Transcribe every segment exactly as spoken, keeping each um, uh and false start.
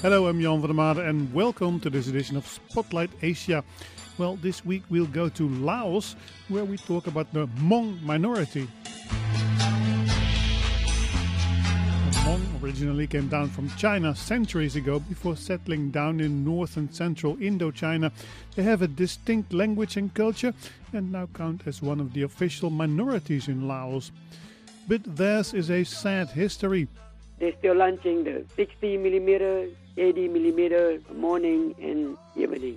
Hello, I'm Jan van der Made and welcome to this edition of Spotlight Asia. Well, this week we'll go to Laos, where we talk about the Hmong minority. The Hmong originally came down from China centuries ago before settling down in north and central Indochina. They have a distinct language and culture and now count as one of the official minorities in Laos. But theirs is a sad history. They're still launching the sixty millimeter, eighty millimeter morning and evening.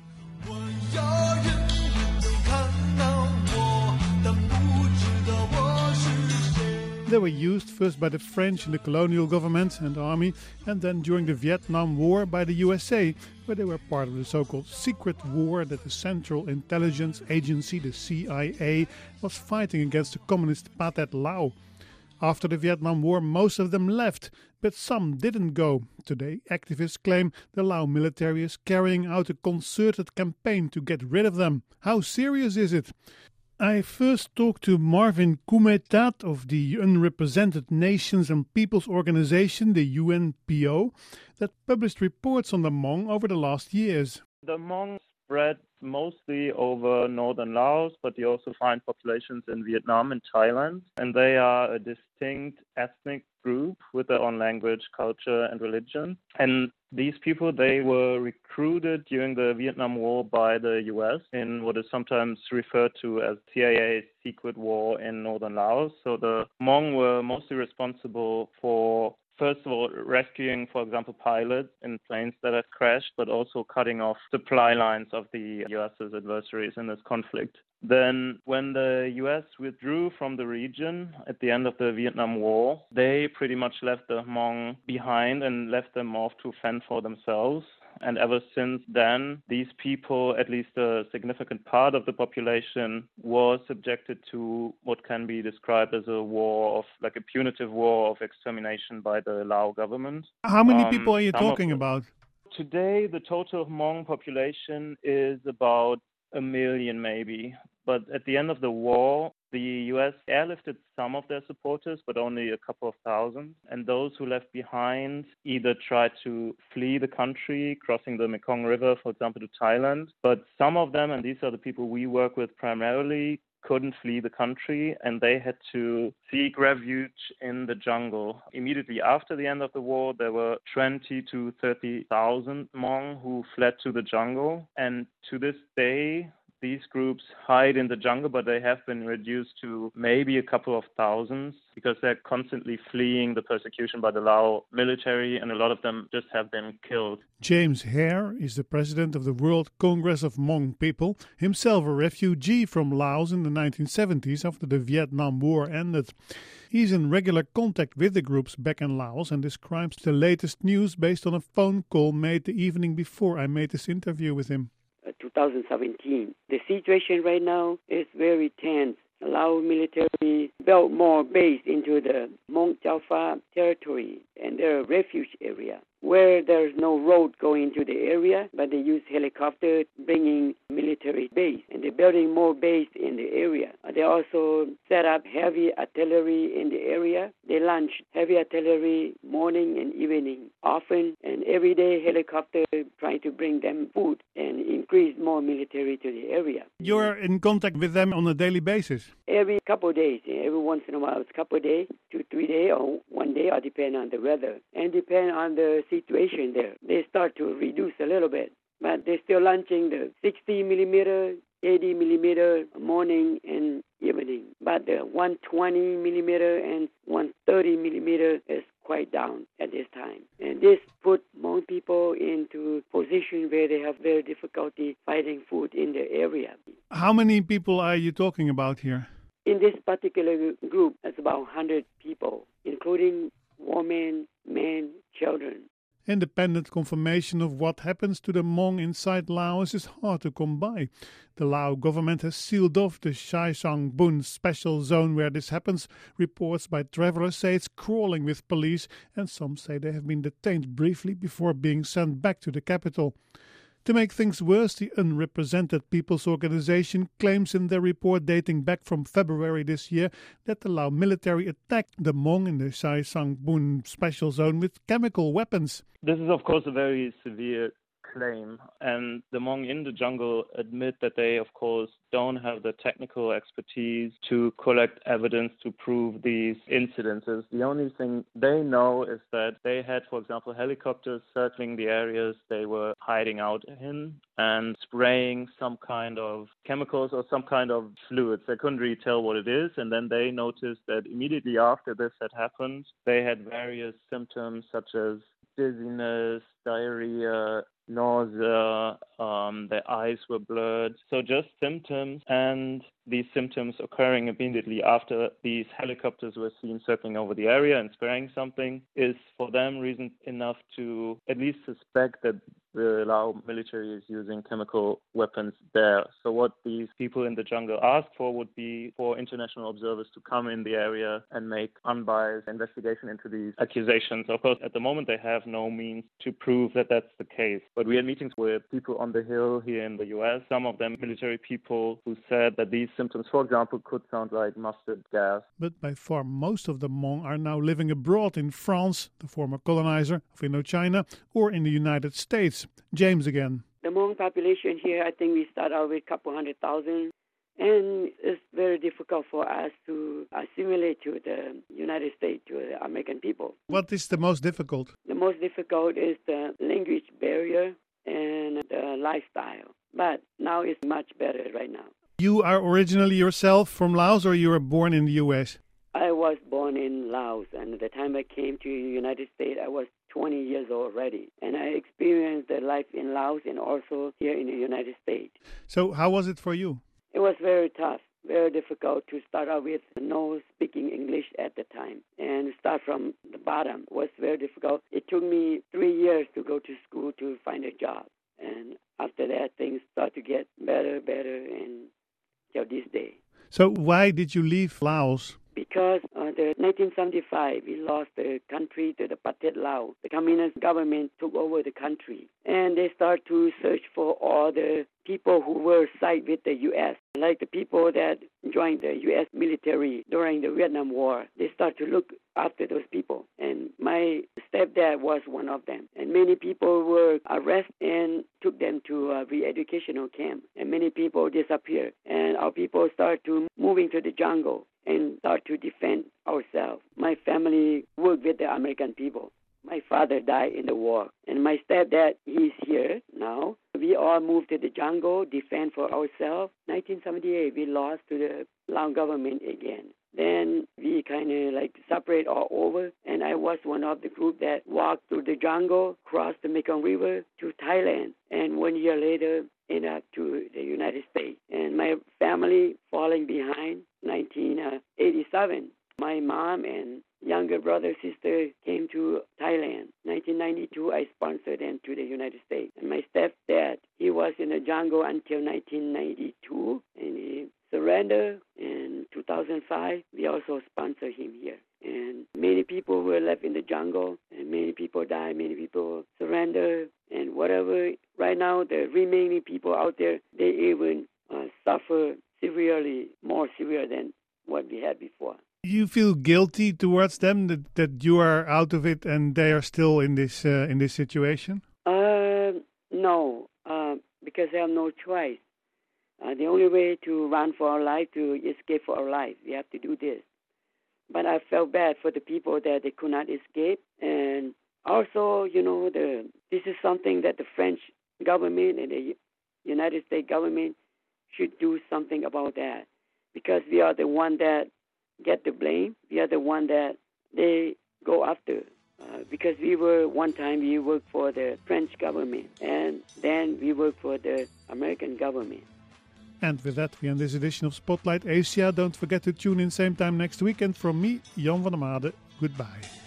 They were used first by the French in the colonial government and army, and then during the Vietnam War by the U S A, where they were part of the so-called secret war that the Central Intelligence Agency, the C I A, was fighting against the communist Pathet Lao. After the Vietnam War, most of them left, but some didn't go. Today, activists claim the Lao military is carrying out a concerted campaign to get rid of them. How serious is it? I first talked to Marvin Kumetat of the Unrepresented Nations and Peoples Organization, the U N P O, that published reports on the Hmong over the last years. The Hmong spread mostly over northern Laos, but you also find populations in Vietnam and Thailand. And they are a distinct ethnic group with their own language, culture, and religion. And these people, they were recruited during the Vietnam War by the U S in what is sometimes referred to as C I A's secret war in northern Laos. So the Hmong were mostly responsible for, first of all, rescuing, for example, pilots in planes that had crashed, but also cutting off supply lines of the US's adversaries in this conflict. Then when the U S withdrew from the region at the end of the Vietnam War, they pretty much left the Hmong behind and left them off to fend for themselves. And ever since then, these people, at least a significant part of the population, was subjected to what can be described as a war of, like a punitive war of extermination by the Lao government. How many Um, people are you some talking of them- about? Today, the total Hmong population is about a million maybe. But at the end of the war, the U S airlifted some of their supporters, but only a couple of thousand. And those who left behind either tried to flee the country, crossing the Mekong River, for example, to Thailand. But some of them, and these are the people we work with primarily, couldn't flee the country, and they had to seek refuge in the jungle. Immediately after the end of the war, there were twenty to thirty thousand Hmong who fled to the jungle. And to this day, these groups hide in the jungle, but they have been reduced to maybe a couple of thousands because they're constantly fleeing the persecution by the Lao military, and a lot of them just have been killed. James Hare is the president of the World Congress of Hmong People, himself a refugee from Laos in the nineteen seventies after the Vietnam War ended. He's in regular contact with the groups back in Laos and describes the latest news based on a phone call made the evening before I made this interview with him. twenty seventeen. The situation right now is very tense. Lao military built more base into the Hmong Chau Pha territory and their refuge area, where there's no road going to the area, but they use helicopter bringing military base, and they're building more base in the area. They also set up heavy artillery in the area. They launch heavy artillery morning and evening, often, and every day helicopter trying to bring them food and increase more military to the area. You're in contact with them on a daily basis? Every couple of days, every once in a while, it's a couple of days, two, three days, or one day, or depend on the weather, and depend on the situation there. They start to reduce a little bit, but they're still launching the sixty millimeter, eighty millimeter morning and evening. But the one twenty millimeter and one thirty millimeter is quite down at this time. And this put Hmong people into position where they have very difficulty finding food in the area. How many people are you talking about here? In this particular group, it's about one hundred people, including women, men, children. Independent confirmation of what happens to the Hmong inside Laos is hard to come by. The Lao government has sealed off the Sai Sang Bun special zone where this happens. Reports by travelers say it's crawling with police, and some say they have been detained briefly before being sent back to the capital. To make things worse, the Unrepresented People's Organization claims in their report dating back from February this year that the Lao military attacked the Hmong in the Sai Sang Bun special zone with chemical weapons. This is, of course, a very severe claim, and the Hmong in the jungle admit that they, of course, don't have the technical expertise to collect evidence to prove these incidences. The only thing they know is that they had, for example, helicopters circling the areas they were hiding out in and spraying some kind of chemicals or some kind of fluids. They couldn't really tell what it is, and then they noticed that immediately after this had happened, they had various symptoms such as dizziness, diarrhea, nausea, um, their eyes were blurred. So just symptoms, and these symptoms occurring immediately after these helicopters were seen circling over the area and spraying something is for them reason enough to at least suspect that the Lao military is using chemical weapons there. So what these people in the jungle asked for would be for international observers to come in the area and make unbiased investigation into these accusations. Of course, at the moment they have no means to prove that that's the case. But we had meetings with people on the Hill here in the U S, some of them military people who said that these symptoms, for example, could sound like mustard gas. But by far most of the Hmong are now living abroad in France, the former colonizer of Indochina, or in the United States. James again. The Hmong population here, I think we start out with a couple hundred thousand. And it's very difficult for us to assimilate to the United States, to the American people. What is the most difficult? The most difficult is the language barrier and the lifestyle. But now it's much better right now. You are originally yourself from Laos, or you were born in the U S? I was born in Laos, and at the time I came to the United States, I was twenty years old already. And I experienced the life in Laos and also here in the United States. So how was it for you? It was very tough, very difficult to start out with no speaking English at the time. And start from the bottom was very difficult. It took me three years to go to school to find a job. And after that, things start to get better, better, and till this day. So why did you leave Laos? Because uh, the nineteen seventy-five, we lost the country to the Pathet Lao. The communist government took over the country. And they start to search for all the people who were sided with the U S, like the people that joined the U S military during the Vietnam War. They start to look after those people. And my stepdad was one of them. And many people were arrested and took them to a re-educational camp. And many people disappeared. And our people start to moving to the jungle and start to defend ourselves. My family worked with the American people. My father died in the war, and my stepdad, he's here now. We all moved to the jungle, defend for ourselves. nineteen seventy-eight, we lost to the Lao government again. Then we kind of like separate all over, and I was one of the group that walked through the jungle, crossed the Mekong River to Thailand, and one year later, ended up to the United States. And my family falling behind, nineteen eighty-seven. My mom and younger brother, sister came to Thailand. nineteen ninety-two, I sponsored them to the United States. And my stepdad, he was in the jungle until nineteen ninety-two, and he surrendered in two thousand five. We also sponsored him here. And many people were left in the jungle, and many people died, many people surrendered, and whatever. Right now, the remaining people out there, they even uh, suffer severely, more severe than what we had before. You feel guilty towards them that, that you are out of it and they are still in this uh, in this situation? Uh, no, uh, because they have no choice. Uh, the only way to run for our life, to escape for our life, we have to do this. But I felt bad for the people that they could not escape. And also, you know, the this is something that the French government and the United States government should do something about that. Because we are the one that get the blame. We are the one that they go after. Uh, because we were, one time we worked for the French government. And then we worked for the American government. And with that, we end this edition of Spotlight Asia. Don't forget to tune in same time next week. And from me, Jan van der Made, goodbye.